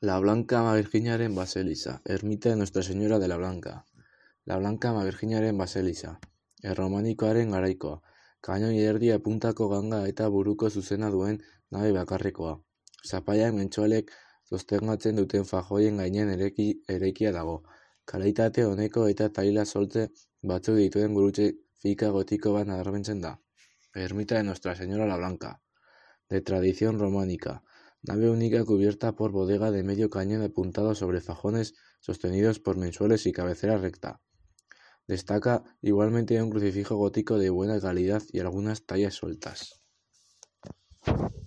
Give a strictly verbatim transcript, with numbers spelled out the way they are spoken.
La Blanca Virginaren baseliza, ermita de Nuestra Señora de la Blanca. La Blanca Virginaren baseliza, erromanikoaren garaikoa, kanoi erdia puntako ganga eta buruko zuzena duen nabe bakarrekoa. Zapalak mentsualek sostengatzen duten fajoien gainean ereki, eraikia dago. Kalitate oneko eta taila solte batzuk dituen gurutze fika gotiko bat nabarmentzen da. Ermita de Nuestra Señora la Blanca, de tradición románica. Nave única cubierta por bodega de medio cañón apuntado sobre fajones sostenidos por mensuales y cabecera recta. Destaca igualmente un crucifijo gótico de buena calidad y algunas tallas sueltas.